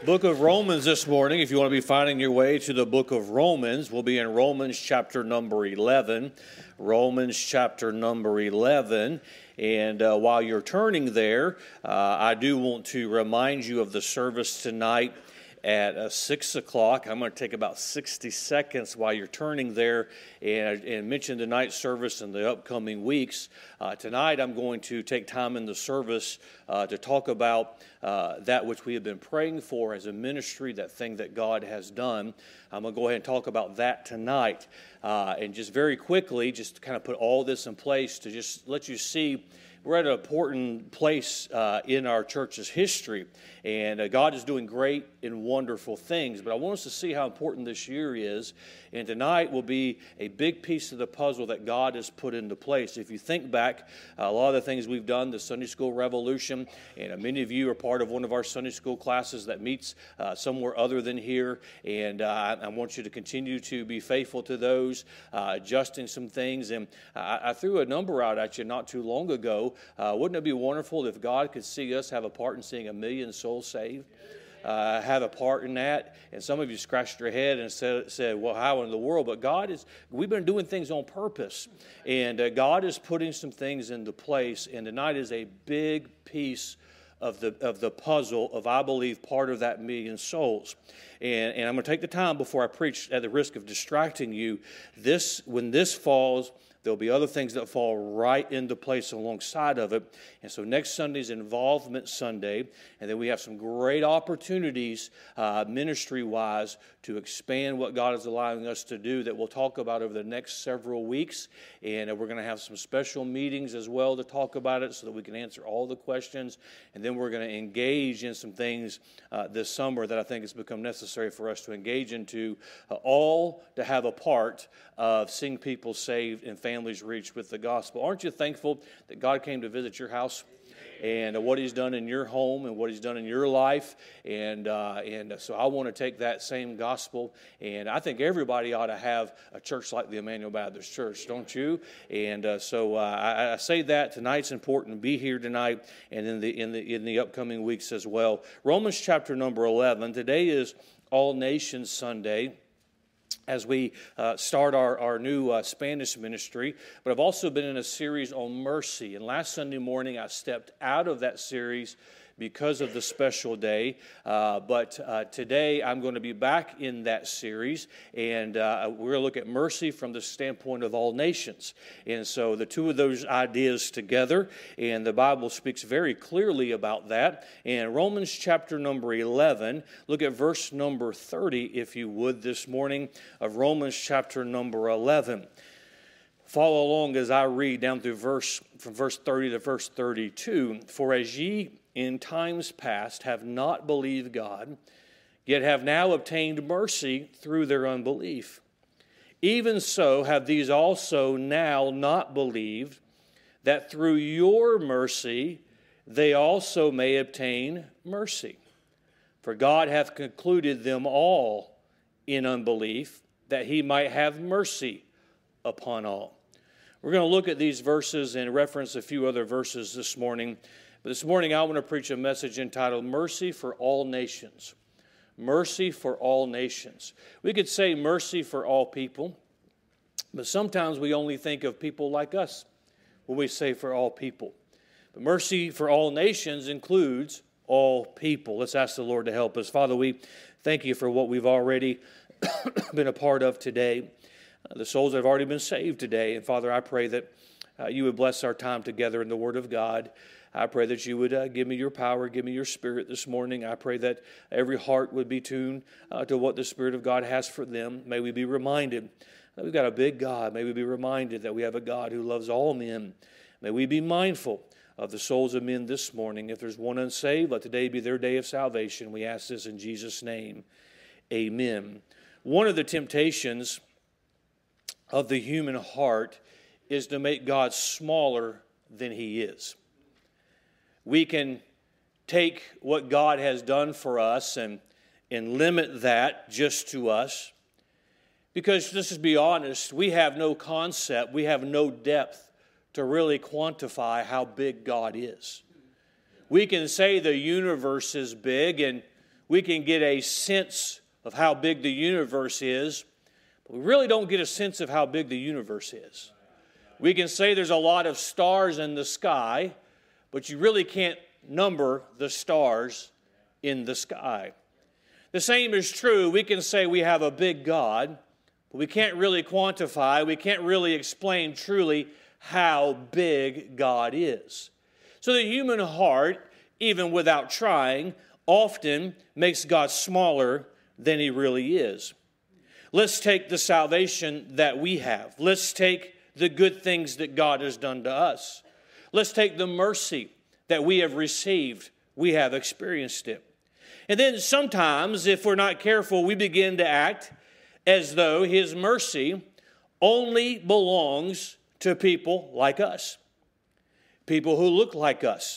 Book of Romans this morning. If you want to be finding your way to the book of Romans, we'll be in Romans chapter number 11. Romans chapter number 11. And while you're turning there, I do want to remind you of the service tonight at 6 o'clock. I'm going to take about 60 seconds while you're turning there and mention the night service and the upcoming weeks. Tonight I'm going to take time in the service to talk about that which we have been praying for as a ministry, that thing that God has done. I'm going to go ahead and talk about that tonight. And just very quickly, just to kind of put all this in place to just let you see we're at an important place in our church's history, and God is doing great and wonderful things. But I want us to see how important this year is, and tonight will be a big piece of the puzzle that God has put into place. If you think back, a lot of the things we've done, the Sunday School Revolution, and many of you are part of one of our Sunday School classes that meets somewhere other than here, and I want you to continue to be faithful to those, adjusting some things. And I threw a number out at you not too long ago. Wouldn't it be wonderful if God could see us have a part in seeing 1 million souls saved? Have a part in that? And some of you scratched your head and said, well, how in the world? But we've been doing things on purpose. And God is putting some things into place. And tonight is a big piece of the puzzle of, I believe, part of that 1 million souls. And I'm going to take the time before I preach, at the risk of distracting you. When this falls, there'll be other things that fall right into place alongside of it. And so next Sunday's Involvement Sunday, and then we have some great opportunities ministry-wise to expand what God is allowing us to do that we'll talk about over the next several weeks. And we're going to have some special meetings as well to talk about it so that we can answer all the questions. And then we're going to engage in some things this summer that I think has become necessary for us to engage into, all to have a part of seeing people saved and families reached with the gospel. Aren't you thankful that God came to visit your house and what He's done in your home and what He's done in your life? And so I want to take that same gospel, and I think everybody ought to have a church like the Emmanuel Baptist Church, don't you? And so I say that tonight's important. Be here tonight and in the upcoming weeks as well. Romans chapter number 11. Today is All Nations Sunday, as we start our new Spanish ministry. But I've also been in a series on mercy. And last Sunday morning, I stepped out of that series because of the special day. But today, I'm going to be back in that series. And we're going to look at mercy from the standpoint of all nations. And so the two of those ideas together, and the Bible speaks very clearly about that. And Romans chapter number 11, look at verse number 30, if you would, this morning of Romans chapter number 11. Follow along as I read down through from verse 30 to verse 32. For as ye in times past have not believed God, yet have now obtained mercy through their unbelief. Even so have these also now not believed, that through your mercy they also may obtain mercy. For God hath concluded them all in unbelief, that He might have mercy upon all. We're going to look at these verses and reference a few other verses this morning. But this morning I want to preach a message entitled Mercy for All Nations. Mercy for all nations. We could say mercy for all people, but sometimes we only think of people like us when we say for all people. But mercy for all nations includes all people. Let's ask the Lord to help us. Father, we thank you for what we've already been a part of today. The souls that have already been saved today. And Father, I pray that you would bless our time together in the Word of God. I pray that you would give me your power, give me your Spirit this morning. I pray that every heart would be tuned to what the Spirit of God has for them. May we be reminded that we've got a big God. May we be reminded that we have a God who loves all men. May we be mindful of the souls of men this morning. If there's one unsaved, let today be their day of salvation. We ask this in Jesus' name. Amen. One of the temptations of the human heart is to make God smaller than He is. We can take what God has done for us and limit that just to us. Because, let's just be honest, we have no concept, we have no depth to really quantify how big God is. We can say the universe is big, and we can get a sense of how big the universe is, but we really don't get a sense of how big the universe is. We can say there's a lot of stars in the sky, but you really can't number the stars in the sky. The same is true. We can say we have a big God, but we can't really quantify, we can't really explain truly how big God is. So the human heart, even without trying, often makes God smaller than He really is. Let's take the salvation that we have. Let's take the good things that God has done to us. Let's take the mercy that we have received. We have experienced it. And then sometimes, if we're not careful, we begin to act as though His mercy only belongs to people like us, people who look like us,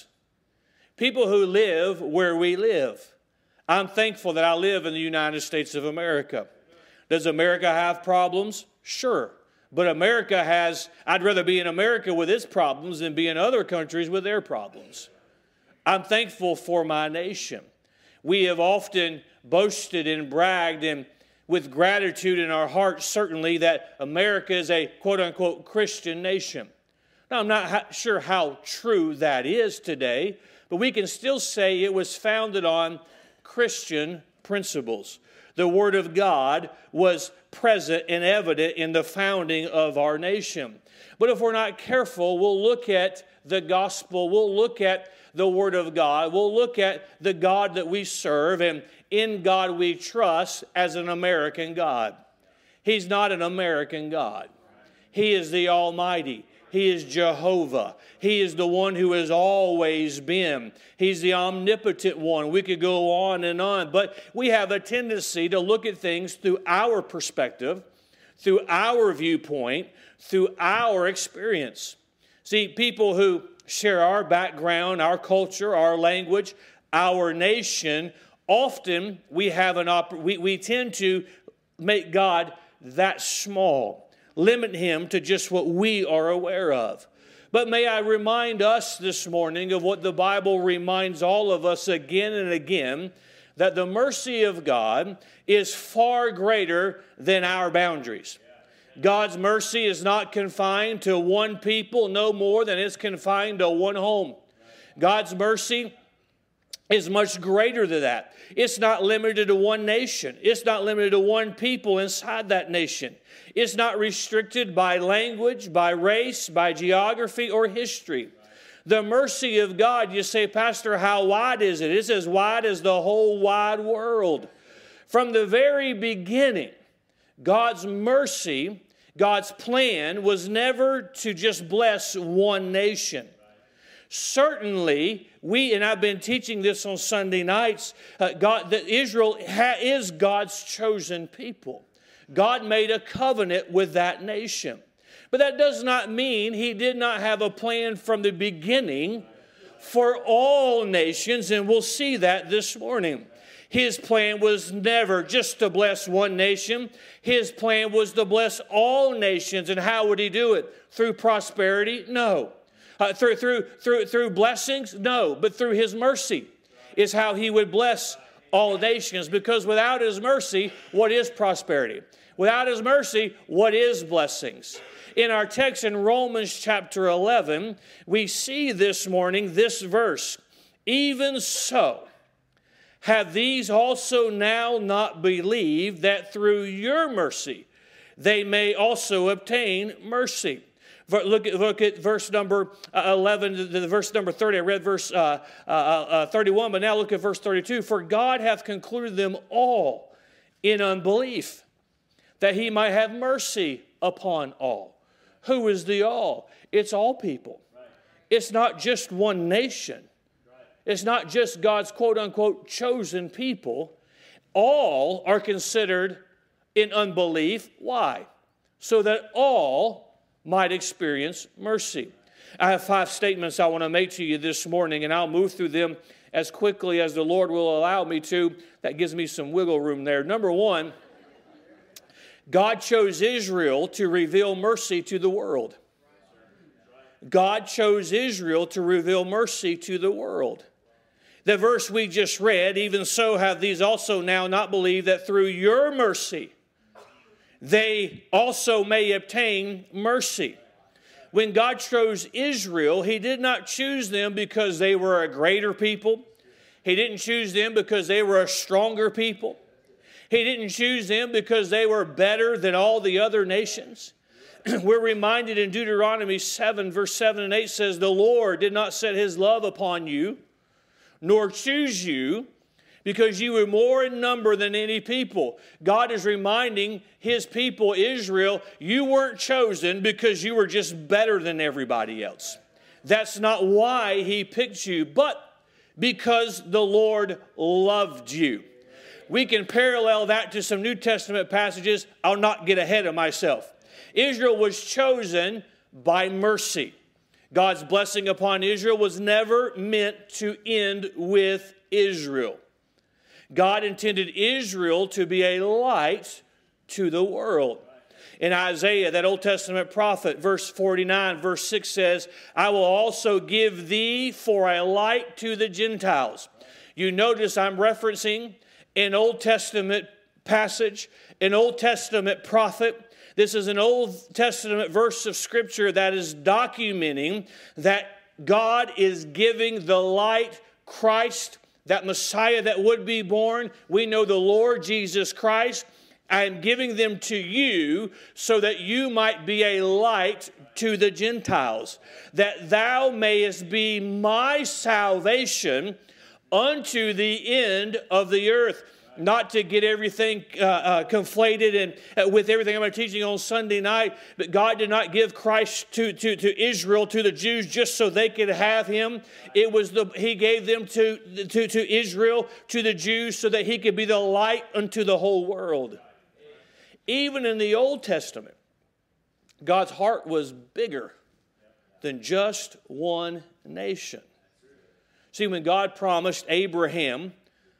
people who live where we live. I'm thankful that I live in the United States of America. Does America have problems? Sure. But America has, I'd rather be in America with its problems than be in other countries with their problems. I'm thankful for my nation. We have often boasted and bragged and with gratitude in our hearts, certainly, that America is a quote-unquote Christian nation. Now, I'm not sure how true that is today, but we can still say it was founded on Christian principles. The Word of God was present and evident in the founding of our nation. But if we're not careful, we'll look at the gospel, we'll look at the Word of God, we'll look at the God that we serve, and in God we trust as an American God. He's not an American God. He is the Almighty. He is Jehovah. He is the one who has always been. He's the omnipotent one. We could go on, but we have a tendency to look at things through our perspective, through our viewpoint, through our experience. See, people who share our background, our culture, our language, our nation, often we tend to make God that small, limit Him to just what we are aware of. But may I remind us this morning of what the Bible reminds all of us again and again, that the mercy of God is far greater than our boundaries. God's mercy is not confined to one people no more than it's confined to one home. God's mercy is much greater than that. It's not limited to one nation. It's not limited to one people inside that nation. It's not restricted by language, by race, by geography, or history. The mercy of God, you say, Pastor, how wide is it? It's as wide as the whole wide world. From the very beginning, God's mercy, God's plan was never to just bless one nation. Certainly, and I've been teaching this on Sunday nights, that Israel is God's chosen people. God made a covenant with that nation. But that does not mean He did not have a plan from the beginning for all nations, and we'll see that this morning. His plan was never just to bless one nation. His plan was to bless all nations. And how would He do it? Through prosperity? No. Through blessings? No. But through His mercy is how He would bless all nations. Because without His mercy, what is prosperity? Without His mercy, what is blessings? In our text in Romans chapter 11, we see this morning this verse. Even so, have these also now not believed that through your mercy they may also obtain mercy? Look at verse number 11 to verse number 30. I read verse 31, but now look at verse 32. For God hath concluded them all in unbelief, that He might have mercy upon all. Who is the all? It's all people. It's not just one nation. It's not just God's quote-unquote chosen people. All are considered in unbelief. Why? So that all might experience mercy. I have 5 statements I want to make to you this morning, and I'll move through them as quickly as the Lord will allow me to. That gives me some wiggle room there. Number 1, God chose Israel to reveal mercy to the world. God chose Israel to reveal mercy to the world. The verse we just read, even so have these also now not believed, that through your mercy they also may obtain mercy. When God chose Israel, He did not choose them because they were a greater people. He didn't choose them because they were a stronger people. He didn't choose them because they were better than all the other nations. We're reminded in Deuteronomy 7, verse 7 and 8 says, the Lord did not set His love upon you, nor choose you, because you were more in number than any people. God is reminding His people, Israel, you weren't chosen because you were just better than everybody else. That's not why He picked you, but because the Lord loved you. We can parallel that to some New Testament passages. I'll not get ahead of myself. Israel was chosen by mercy. God's blessing upon Israel was never meant to end with Israel. God intended Israel to be a light to the world. In Isaiah, that Old Testament prophet, verse 49, verse 6 says, I will also give thee for a light to the Gentiles. You notice I'm referencing an Old Testament passage, an Old Testament prophet. This is an Old Testament verse of Scripture that is documenting that God is giving the light, Christ, that Messiah that would be born. We know the Lord Jesus Christ. I am giving them to you so that you might be a light to the Gentiles, that thou mayest be my salvation unto the end of the earth. Not to get everything conflated and with everything I'm teaching on Sunday night, but God did not give Christ to Israel, to the Jews, just so they could have Him. It was He gave them to Israel, to the Jews, so that He could be the light unto the whole world. Even in the Old Testament, God's heart was bigger than just one nation. See, when God promised Abraham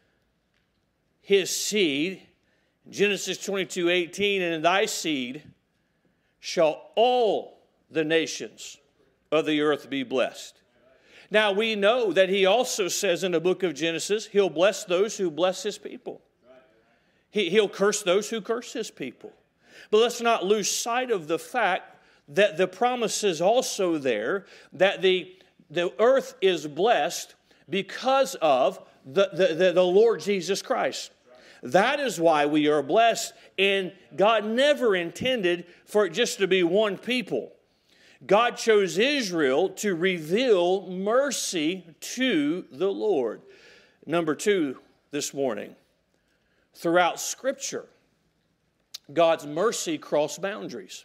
his seed, Genesis 22:18, and in thy seed shall all the nations of the earth be blessed. Now we know that He also says in the book of Genesis, He'll bless those who bless His people. He'll curse those who curse His people. But let's not lose sight of the fact that the promise is also there that the earth is blessed because of the Lord Jesus Christ. That is why we are blessed, and God never intended for it just to be one people. God chose Israel to reveal mercy to the Lord. Number 2 this morning, throughout Scripture, God's mercy crossed boundaries.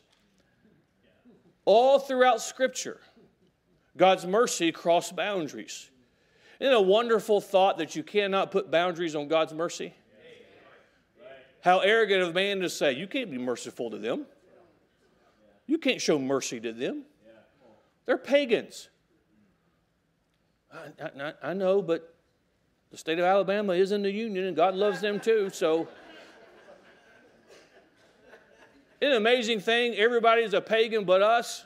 All throughout Scripture, God's mercy crossed boundaries. Isn't it a wonderful thought that you cannot put boundaries on God's mercy? How arrogant of man to say, you can't be merciful to them. You can't show mercy to them. They're pagans. I know, but the state of Alabama is in the Union, and God loves them too, so. Isn't it an amazing thing? Everybody's a pagan but us.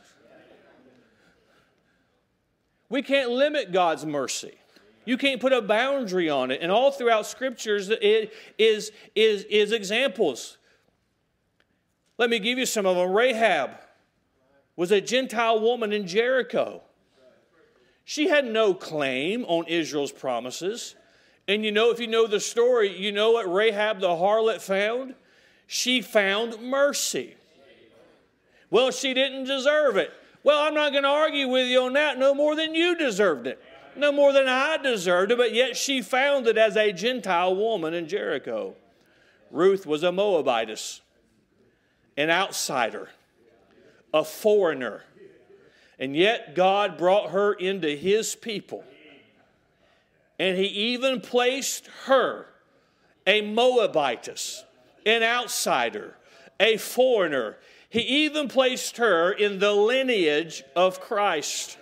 We can't limit God's mercy. You can't put a boundary on it. And all throughout Scriptures, it is examples. Let me give you some of them. Rahab was a Gentile woman in Jericho. She had no claim on Israel's promises. And you know, if you know the story, you know what Rahab the harlot found? She found mercy. Well, she didn't deserve it. Well, I'm not going to argue with you on that no more than you deserved it. No more than I deserved it, but yet she found it as a Gentile woman in Jericho. Ruth was a Moabitess, an outsider, a foreigner. And yet God brought her into His people. And He even placed her, a Moabitess, an outsider, a foreigner. He even placed her in the lineage of Christ.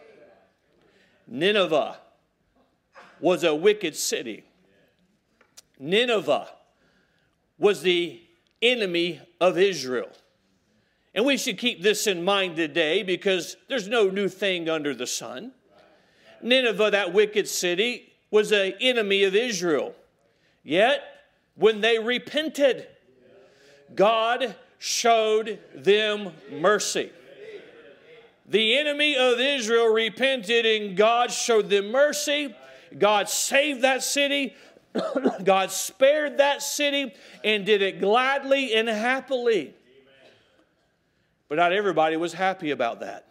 Nineveh was a wicked city. Nineveh was the enemy of Israel. And we should keep this in mind today because there's no new thing under the sun. Nineveh, that wicked city, was an enemy of Israel. Yet, when they repented, God showed them mercy. The enemy of Israel repented and God showed them mercy. God saved that city. God spared that city and did it gladly and happily. But not everybody was happy about that.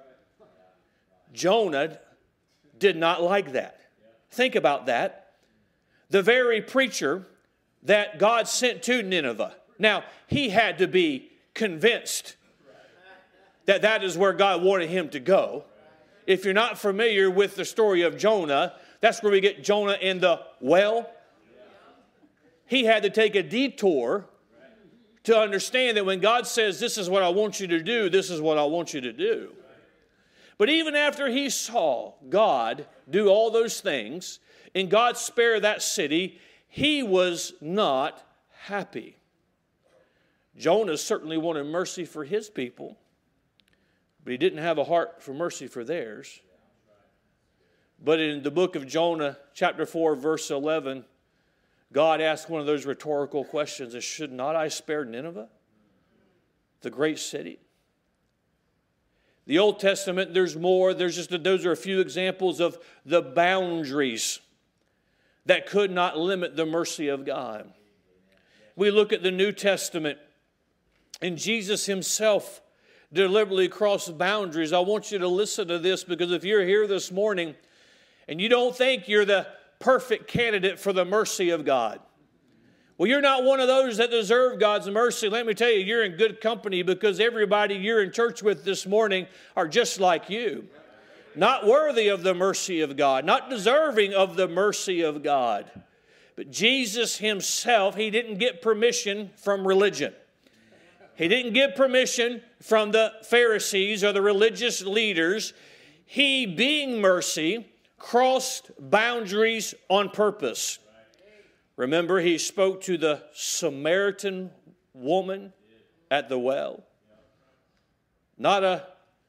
Jonah did not like that. Think about that. The very preacher that God sent to Nineveh. Now, he had to be convinced that that is where God wanted him to go. If you're not familiar with the story of Jonah, that's where we get Jonah in the well. He had to take a detour to understand that when God says, this is what I want you to do, this is what I want you to do. But even after he saw God do all those things, and God spare that city, he was not happy. Jonah certainly wanted mercy for his people, but he didn't have a heart for mercy for theirs. But in the book of Jonah, chapter 4, verse 11, God asked one of those rhetorical questions, should not I spare Nineveh, the great city? The Old Testament, there's more. Those are a few examples of the boundaries that could not limit the mercy of God. We look at the New Testament, and Jesus himself deliberately crossed boundaries. I want you to listen to this, because if you're here this morning and you don't think you're the perfect candidate for the mercy of God, well, you're not one of those that deserve God's mercy. Let me tell you, you're in good company, because everybody you're in church with this morning are just like you. Not worthy of the mercy of God, not deserving of the mercy of God. But Jesus himself, he didn't get permission from religion. He didn't get permission from the Pharisees or the religious leaders. He, being mercy, crossed boundaries on purpose. Remember, he spoke to the Samaritan woman at the well. Not a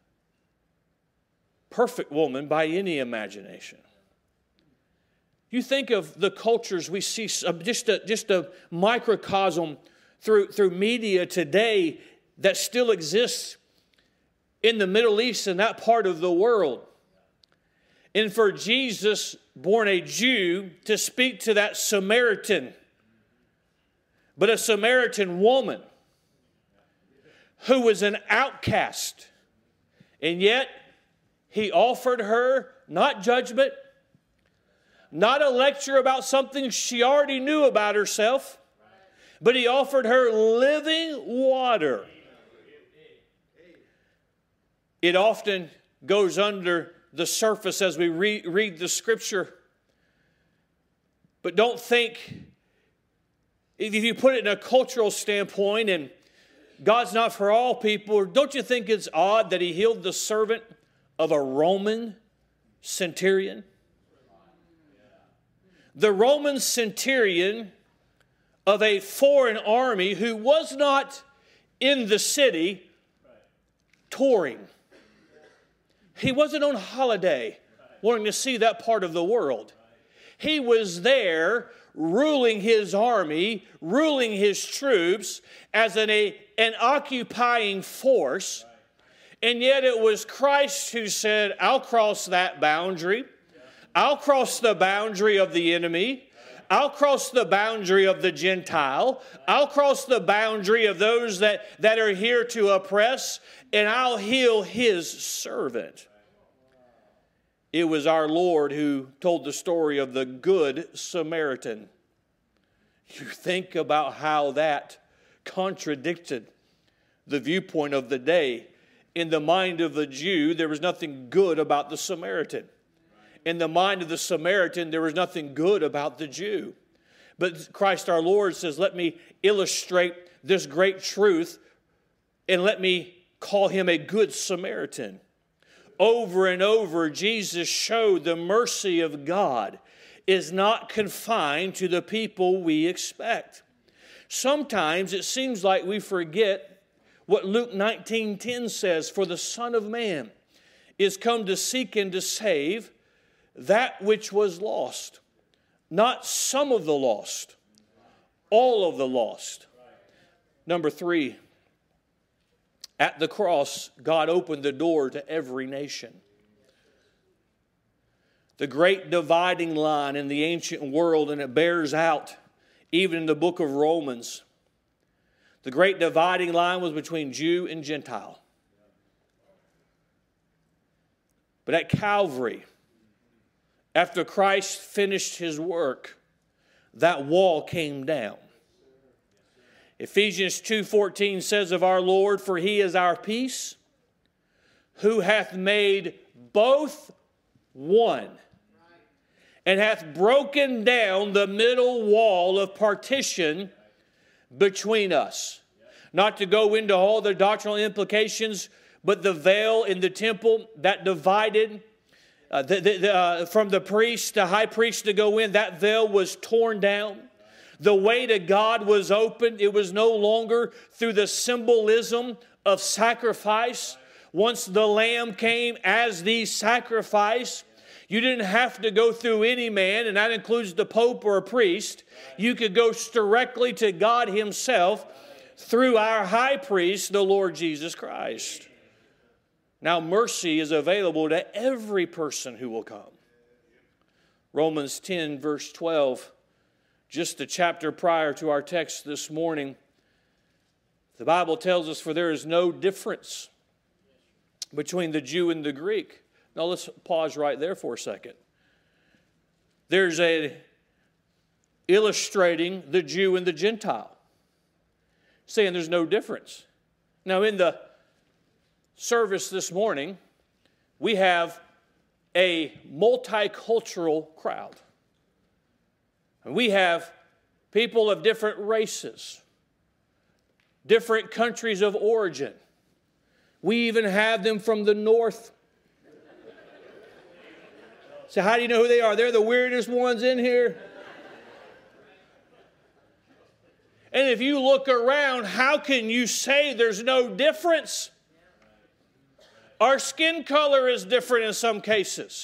perfect woman by any imagination. You think of the cultures we see, just a microcosm through media today that still exists in the Middle East and that part of the world. And for Jesus, born a Jew, to speak to that Samaritan, but a Samaritan woman who was an outcast, and yet he offered her not judgment, not a lecture about something she already knew about herself, but he offered her living water. It often goes under the surface as we read the Scripture. But don't think, if you put it in a cultural standpoint, and God's not for all people, don't you think it's odd that he healed the servant of a Roman centurion? The Roman centurion of a foreign army who was not in the city touring. He wasn't on holiday wanting to see that part of the world. He was there ruling his army, ruling his troops as an occupying force. And yet it was Christ who said, I'll cross that boundary. I'll cross the boundary of the enemy. I'll cross the boundary of the Gentile. I'll cross the boundary of those that are here to oppress, and I'll heal his servant. It was our Lord who told the story of the Good Samaritan. You think about how that contradicted the viewpoint of the day. In the mind of the Jew, there was nothing good about the Samaritan. In the mind of the Samaritan, there was nothing good about the Jew. But Christ our Lord says, let me illustrate this great truth, and let me call him a good Samaritan. Over and over, Jesus showed the mercy of God is not confined to the people we expect. Sometimes it seems like we forget what Luke 19:10 says, for the Son of Man is come to seek and to save that which was lost. Not some of the lost, all of the lost. Number 3, at the cross, God opened the door to every nation. The great dividing line in the ancient world, and it bears out even in the book of Romans. The great dividing line was between Jew and Gentile. But at Calvary, after Christ finished his work, that wall came down. Ephesians 2:14 says of our Lord, "For he is our peace, who hath made both one, and hath broken down the middle wall of partition between us." Not to go into all the doctrinal implications, but the veil in the temple that divided from the priest, the high priest to go in, that veil was torn down. The way to God was opened. It was no longer through the symbolism of sacrifice. Once the lamb came as the sacrifice, you didn't have to go through any man, and that includes the pope or a priest. You could go directly to God himself through our high priest, the Lord Jesus Christ. Now mercy is available to every person who will come. Romans 10 verse 12, just a chapter prior to our text this morning, the Bible tells us, "For there is no difference between the Jew and the Greek." Now let's pause right there for a second. There's illustrating the Jew and the Gentile, saying there's no difference. Now in the service this morning, we have a multicultural crowd. And we have people of different races, different countries of origin. We even have them from the north. So how do you know who they are? They're the weirdest ones in here. And if you look around, how can you say there's no difference? Our skin color is different in some cases.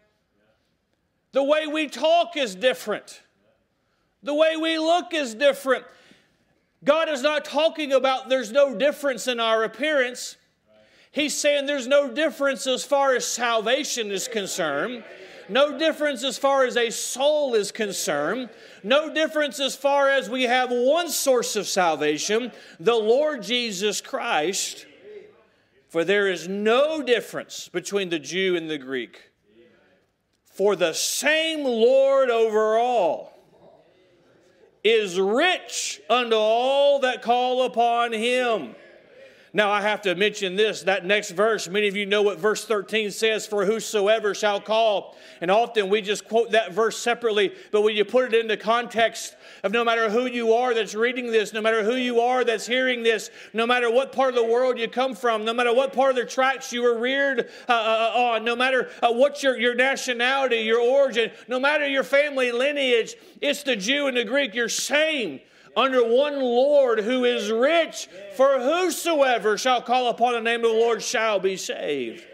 The way we talk is different. The way we look is different. God is not talking about there's no difference in our appearance. He's saying there's no difference as far as salvation is concerned. No difference as far as a soul is concerned. No difference as far as we have one source of salvation, the Lord Jesus Christ. For there is no difference between the Jew and the Greek. For the same Lord over all is rich unto all that call upon him. Now I have to mention this, that next verse. Many of you know what verse 13 says, "For whosoever shall call." And often we just quote that verse separately, but when you put it into context of no matter who you are that's reading this, no matter who you are that's hearing this, no matter what part of the world you come from, no matter what part of the tracks you were reared on, no matter what your nationality, your origin, no matter your family lineage, it's the Jew and the Greek, you're same under one Lord who is rich, for whosoever shall call upon the name of the Lord shall be saved.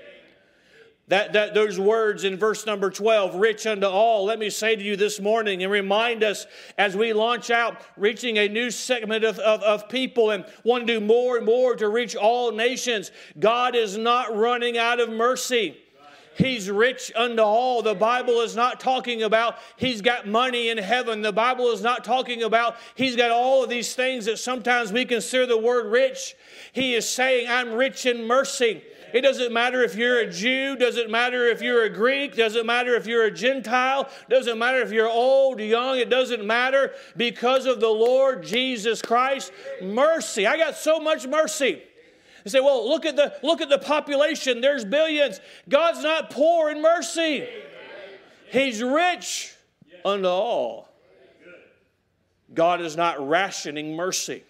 Those words in verse number 12, rich unto all. Let me say to you this morning and remind us as we launch out, reaching a new segment of people and want to do more and more to reach all nations. God is not running out of mercy. He's rich unto all. The Bible is not talking about he's got money in heaven. The Bible is not talking about he's got all of these things that sometimes we consider the word rich. He is saying, I'm rich in mercy. It doesn't matter if you're a Jew, doesn't matter if you're a Greek, doesn't matter if you're a Gentile, doesn't matter if you're old, young, it doesn't matter. Because of the Lord Jesus Christ, mercy. I got so much mercy. You say, well, look at the population. There's billions. God's not poor in mercy. He's rich unto all. God is not rationing mercy.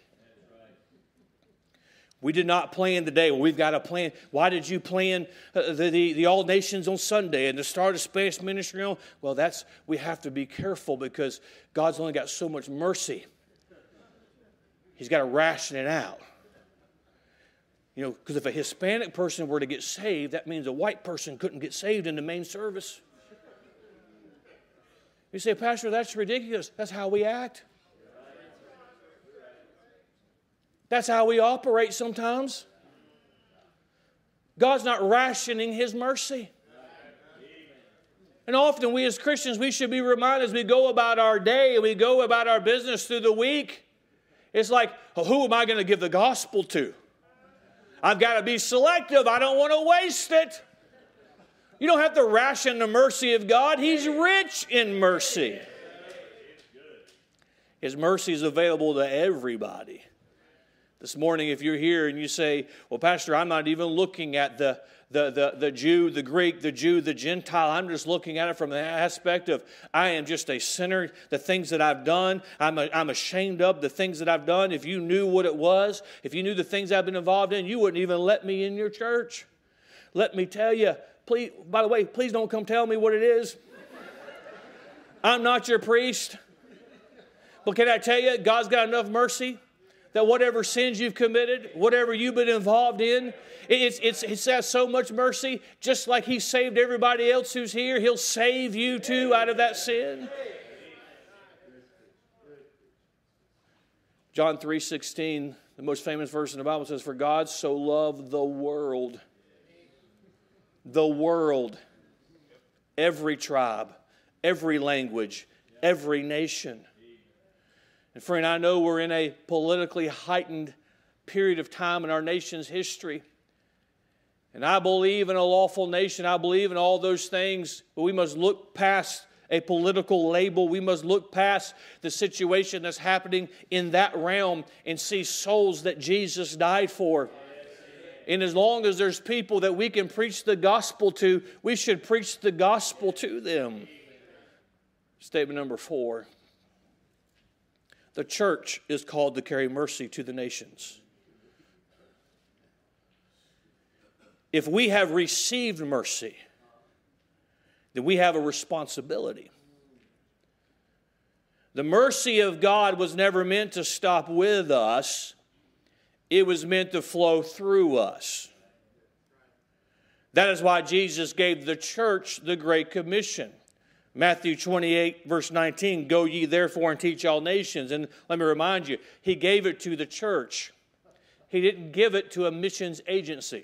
We did not plan today. Well, we've got a plan. Why did you plan the All Nations on Sunday and to start a Spanish ministry on? Well, we have to be careful because God's only got so much mercy. He's got to ration it out. You know, because if a Hispanic person were to get saved, that means a white person couldn't get saved in the main service. You say, Pastor, that's ridiculous. That's how we act. That's how we operate sometimes. God's not rationing His mercy. And often we as Christians, we should be reminded as we go about our day and we go about our business through the week, it's like, well, who am I going to give the gospel to? I've got to be selective. I don't want to waste it. You don't have to ration the mercy of God. He's rich in mercy. His mercy is available to everybody. This morning, if you're here and you say, well, Pastor, I'm not even looking at the Jew, the Greek, the Jew, the Gentile. I'm just looking at it from the aspect of I am just a sinner. The things that I've done, I'm ashamed of the things that I've done. If you knew what it was, if you knew the things I've been involved in, you wouldn't even let me in your church. Let me tell you, please, by the way, please don't come tell me what it is. I'm not your priest. But can I tell you, God's got enough mercy that whatever sins you've committed, whatever you've been involved in, it has so much mercy. Just like He saved everybody else who's here, He'll save you too out of that sin. John 3:16, the most famous verse in the Bible says, for God so loved the world, every tribe, every language, every nation. And friend, I know we're in a politically heightened period of time in our nation's history. And I believe in a lawful nation. I believe in all those things. But we must look past a political label. We must look past the situation that's happening in that realm and see souls that Jesus died for. And as long as there's people that we can preach the gospel to, we should preach the gospel to them. Statement number 4. The church is called to carry mercy to the nations. If we have received mercy, then we have a responsibility. The mercy of God was never meant to stop with us. It was meant to flow through us. That is why Jesus gave the church the Great Commission. Matthew 28, verse 19, go ye therefore and teach all nations. And let me remind you, He gave it to the church. He didn't give it to a missions agency.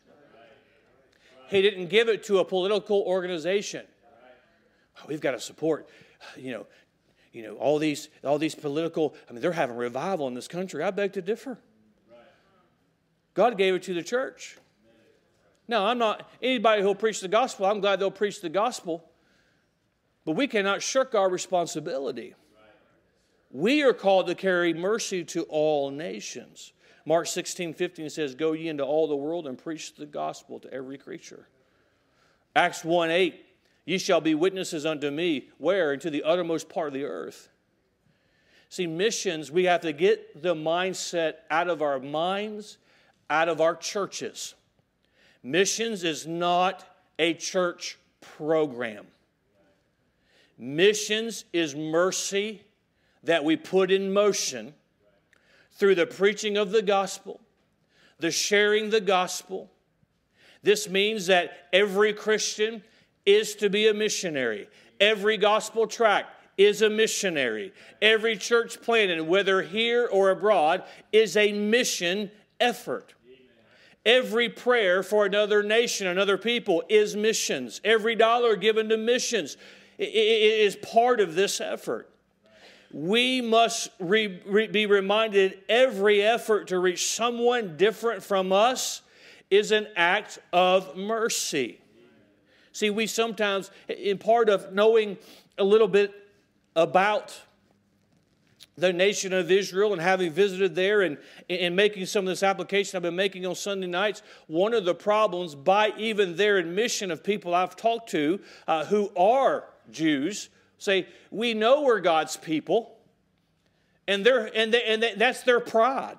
He didn't give it to a political organization. Oh, we've got to support, all these political, they're having revival in this country. I beg to differ. God gave it to the church. Now, I'm not, anybody who'll preach the gospel, I'm glad they'll preach the gospel. But we cannot shirk our responsibility. We are called to carry mercy to all nations. Mark 16:15 says, go ye into all the world and preach the gospel to every creature. Acts 1:8, ye shall be witnesses unto me, where? Into the uttermost part of the earth. See, missions, we have to get the mindset out of our minds, out of our churches. Missions is not a church program. Missions is mercy that we put in motion through the preaching of the gospel, the sharing the gospel. This means that every Christian is to be a missionary. Every gospel tract is a missionary. Every church planted, whether here or abroad, is a mission effort. Every prayer for another nation, another people, is missions. Every dollar given to missions is part of this effort. We must be reminded every effort to reach someone different from us is an act of mercy. See, we sometimes, in part of knowing a little bit about the nation of Israel and having visited there and making some of this application I've been making on Sunday nights, one of the problems by even their admission of people I've talked to who are Jews say, we know we're God's people, and that's their pride.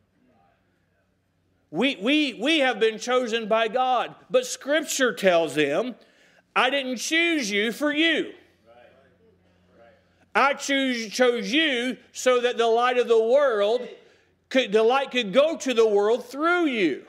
We have been chosen by God, but Scripture tells them, I didn't choose you for you. I chose you so that the light of the world, the light could go to the world through you.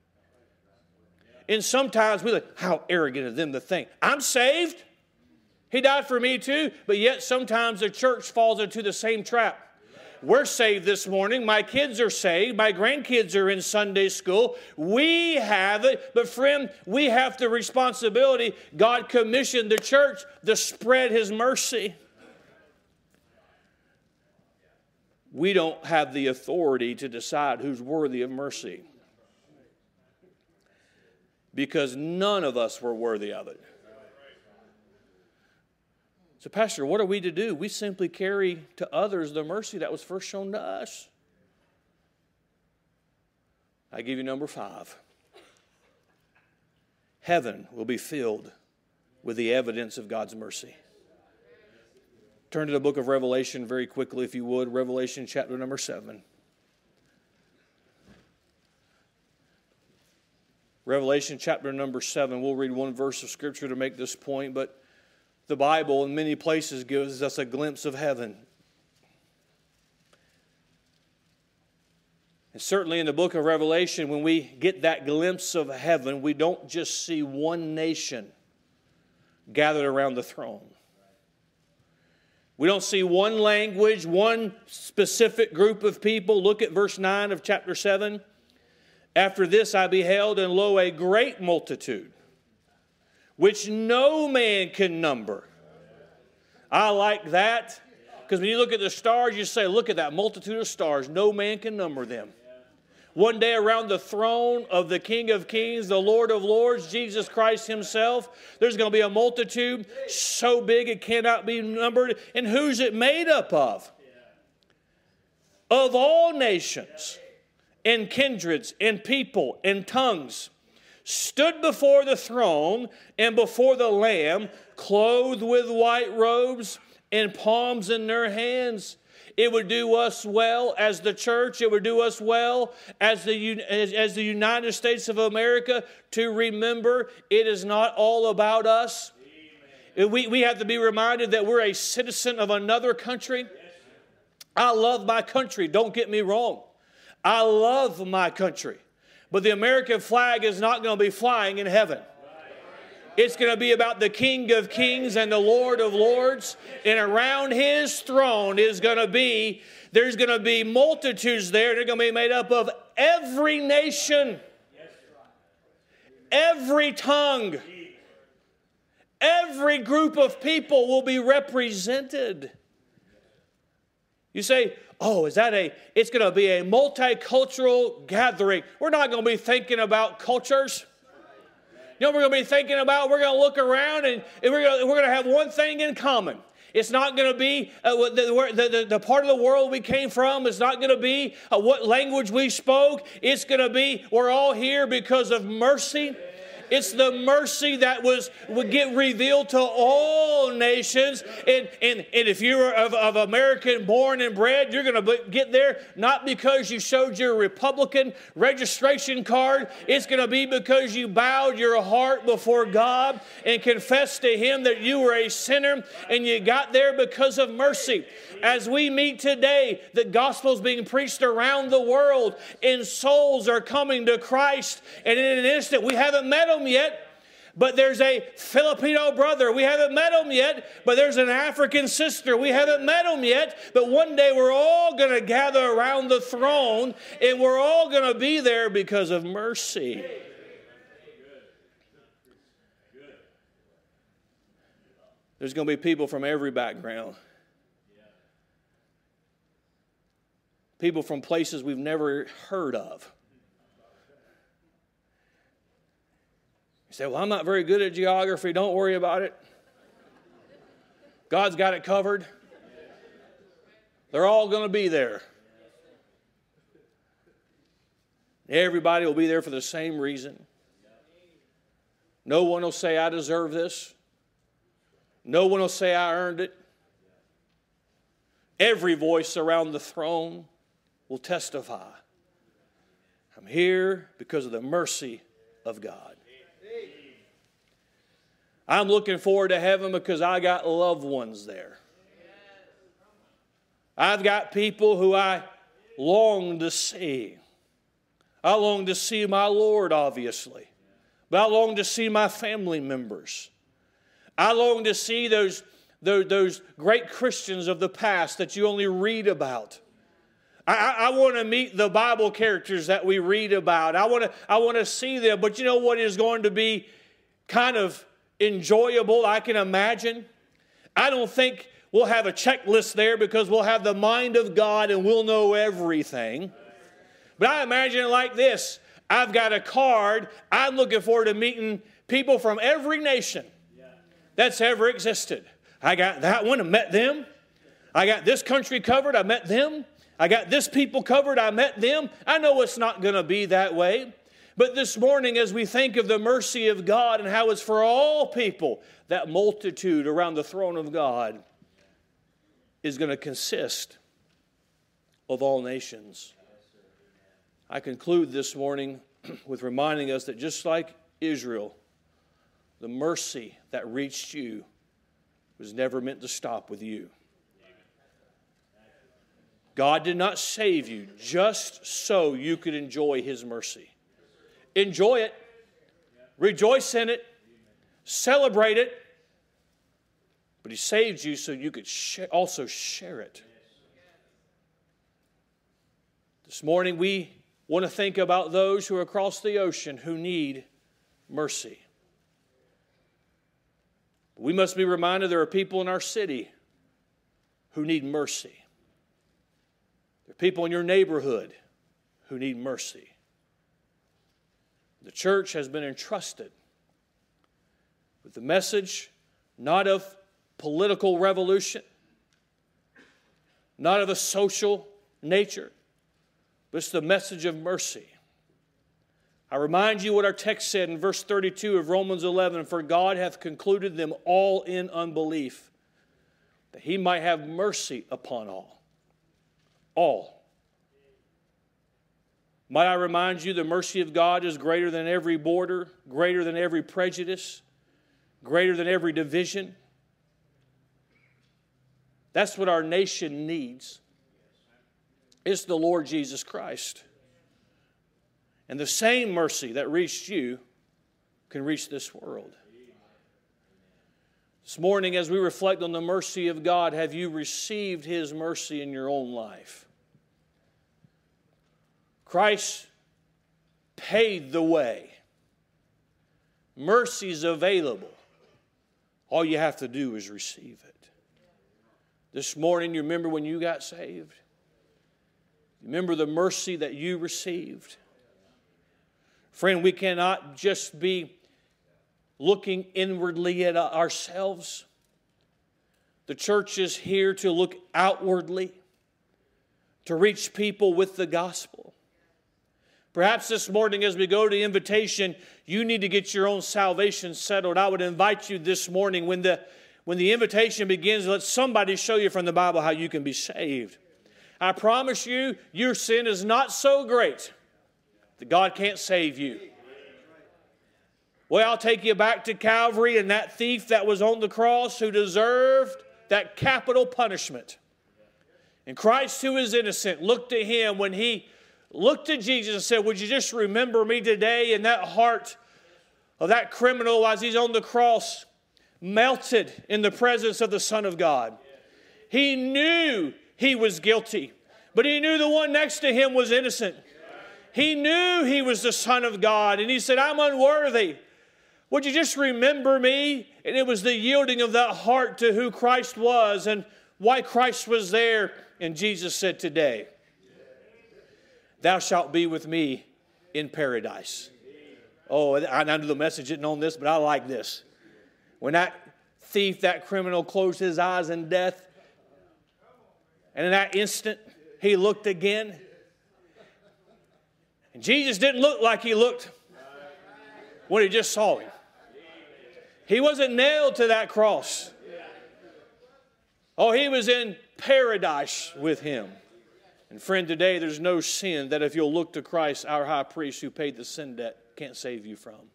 And sometimes we're like, how arrogant of them to think, I'm saved. He died for me too, but yet sometimes the church falls into the same trap. We're saved this morning. My kids are saved. My grandkids are in Sunday school. We have it. But friend, we have the responsibility. God commissioned the church to spread His mercy. We don't have the authority to decide who's worthy of mercy, because none of us were worthy of it. So, Pastor, what are we to do? We simply carry to others the mercy that was first shown to us. I give you number 5. Heaven will be filled with the evidence of God's mercy. Turn to the book of Revelation very quickly, if you would. Revelation chapter number 7. Revelation chapter number 7. We'll read one verse of Scripture to make this point, but the Bible in many places gives us a glimpse of heaven. And certainly in the book of Revelation, when we get that glimpse of heaven, we don't just see one nation gathered around the throne. We don't see one language, one specific group of people. Look at verse 9 of chapter 7. After this I beheld, and lo, a great multitude, which no man can number. I like that, because when you look at the stars, you say, look at that multitude of stars. No man can number them. One day around the throne of the King of Kings, the Lord of Lords, Jesus Christ Himself, there's going to be a multitude so big it cannot be numbered. And who's it made up of? Of all nations and kindreds and people and tongues, stood before the throne and before the Lamb, clothed with white robes and palms in their hands. It would do us well as the church. It would do us well as the United States of America to remember it is not all about us. We have to be reminded that we're a citizen of another country. I love my country, don't get me wrong. I love my country. But the American flag is not going to be flying in heaven. It's going to be about the King of Kings and the Lord of Lords. And around His throne there's going to be multitudes there. They're going to be made up of every nation, every tongue, every group of people will be represented. You say, oh, it's going to be a multicultural gathering. We're not going to be thinking about cultures. You know what we're going to be thinking about? We're going to look around and we're going to have one thing in common. It's not going to be the part of the world we came from. It's not going to be what language we spoke. It's going to be we're all here because of mercy. It's the mercy that would get revealed to all nations. And if you're of American born and bred, you're going to get there not because you showed your Republican registration card. It's going to be because you bowed your heart before God and confessed to Him that you were a sinner, and you got there because of mercy. As we meet today, the gospel is being preached around the world, and souls are coming to Christ. And in an instant, we haven't met them yet, but there's a Filipino brother. We haven't met him yet, but there's an African sister. We haven't met them yet, but one day we're all going to gather around the throne, and we're all going to be there because of mercy. There's going to be people from every background. People from places we've never heard of. You say, well, I'm not very good at geography. Don't worry about it. God's got it covered. They're all going to be there. Everybody will be there for the same reason. No one will say, I deserve this. No one will say, I earned it. Every voice around the throne will testify. I'm here because of the mercy of God. I'm looking forward to heaven because I got loved ones there. I've got people who I long to see. I long to see my Lord, obviously. But I long to see my family members. I long to see those great Christians of the past that you only read about. I want to meet the Bible characters that we read about. I want to see them. But you know what is going to be kind of enjoyable, I can imagine? I don't think we'll have a checklist there because we'll have the mind of God and we'll know everything. But I imagine it like this. I've got a card. I'm looking forward to meeting people from every nation that's ever existed. I got that one, I met them. I got this country covered, I met them. I got this people covered, I met them. I know it's not going to be that way. But this morning, as we think of the mercy of God and how it's for all people, that multitude around the throne of God is going to consist of all nations. I conclude this morning with reminding us that just like Israel, the mercy that reached you was never meant to stop with you. God did not save you just so you could enjoy His mercy. Enjoy it. Rejoice in it. Celebrate it. But He saved you so you could also share it. This morning we want to think about those who are across the ocean who need mercy. We must be reminded there are people in our city who need mercy. There are people in your neighborhood who need mercy. The church has been entrusted with the message not of political revolution, not of a social nature, but it's the message of mercy. I remind you what our text said in verse 32 of Romans 11, "For God hath concluded them all in unbelief, that He might have mercy upon all." All. Might I remind you, the mercy of God is greater than every border, greater than every prejudice, greater than every division. That's what our nation needs. It's the Lord Jesus Christ. And the same mercy that reached you can reach this world. This morning, as we reflect on the mercy of God, have you received His mercy in your own life? Christ paid the way. Mercy is available. All you have to do is receive it. This morning, you remember when you got saved? Remember the mercy that you received? Friend, we cannot just be looking inwardly at ourselves. The church is here to look outwardly, to reach people with the gospel. Perhaps this morning as we go to invitation, you need to get your own salvation settled. I would invite you this morning when the invitation begins, let somebody show you from the Bible how you can be saved. I promise you, your sin is not so great that God can't save you. Well, I'll take you back to Calvary and that thief that was on the cross who deserved that capital punishment. And Christ, who is innocent, looked at Him when He looked at Jesus and said, "Would you just remember me today?" And that heart of that criminal as he's on the cross melted in the presence of the Son of God. He knew he was guilty, but he knew the one next to him was innocent. He knew he was the Son of God, and he said, "I'm unworthy. Would you just remember me?" And it was the yielding of that heart to who Christ was and why Christ was there. And Jesus said, "Today, thou shalt be with me in paradise." Oh, I know the message isn't on this, but I like this. When that thief, that criminal, closed his eyes in death, and in that instant, he looked again. And Jesus didn't look like he looked when he just saw him. He wasn't nailed to that cross. Oh, he was in paradise with him. And friend, today there's no sin that if you'll look to Christ, our high priest who paid the sin debt, can't save you from.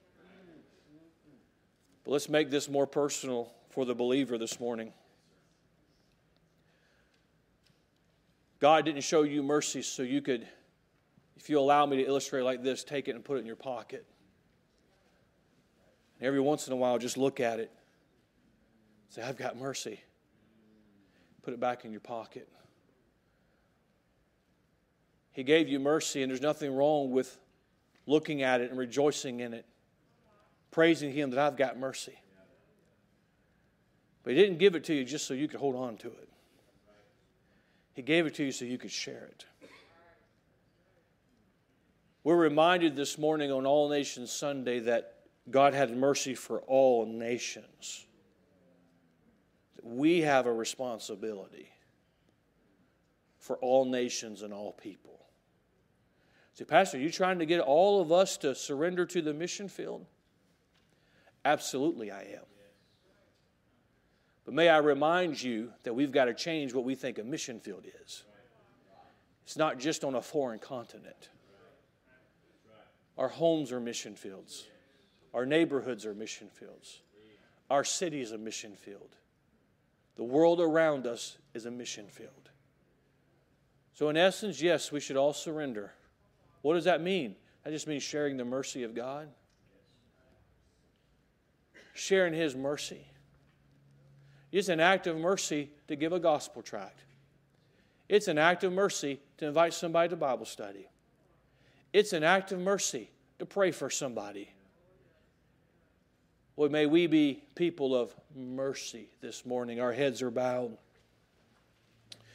But let's make this more personal for the believer this morning. God didn't show you mercy so you could, if you allow me to illustrate like this, take it and put it in your pocket. And every once in a while, just look at it Say, I've got mercy. Put it back in your pocket. He gave you mercy, and there's nothing wrong with looking at it and rejoicing in it, praising Him that I've got mercy. But He didn't give it to you just so you could hold on to it. He gave it to you so you could share it. We're reminded this morning on All Nations Sunday that God had mercy for all nations. We have a responsibility for all nations and all people. See, Pastor, are you trying to get all of us to surrender to the mission field? Absolutely I am. But may I remind you that we've got to change what we think a mission field is. It's not just on a foreign continent. Our homes are mission fields. Our neighborhoods are mission fields. Our city is a mission field. The world around us is a mission field. So in essence, yes, we should all surrender. What does that mean? That just means sharing the mercy of God. Sharing His mercy. It's an act of mercy to give a gospel tract. It's an act of mercy to invite somebody to Bible study. It's an act of mercy to pray for somebody. Well, may we be people of mercy this morning. Our heads are bowed.